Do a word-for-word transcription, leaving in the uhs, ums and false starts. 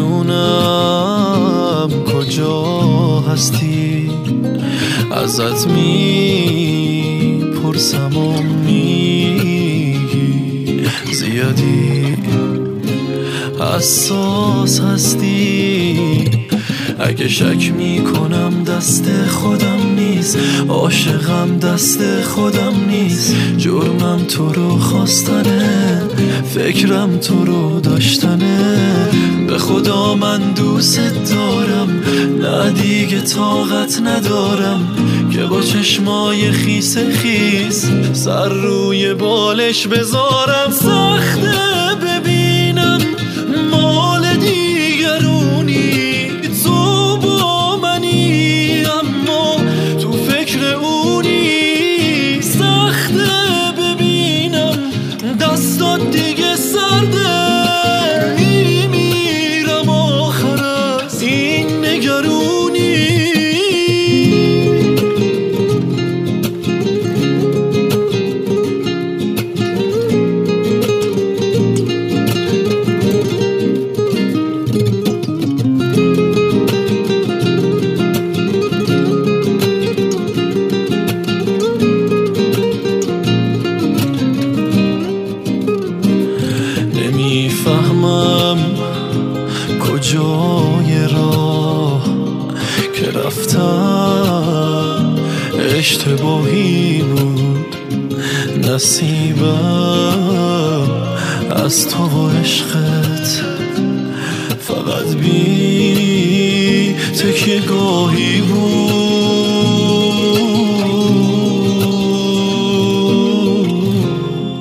نمیدونم کجا هستی، ازت میپرسم و میگی زیادی حساس هستی. اگه شک میکنم دست خودم نیست، عاشقم دست خودم نیست. جرمم تو رو خواستنه، فکرم تو رو داشتنه. به خدا من دوست دارم، نه دیگه طاقت ندارم که با چشمای خیس خیس سر روی بالش بذارم. سخته ببینم مال دیگرونی، تو با منی اما تو فکر اونی. سخته ببینم دستات دیگه سرده، میمیرم آخر از این نگرونی. نمیفهمم کجای راه که رفتم اشتباهی بود. نصیبم از تو و عشقت فقط بی تکیه گاهی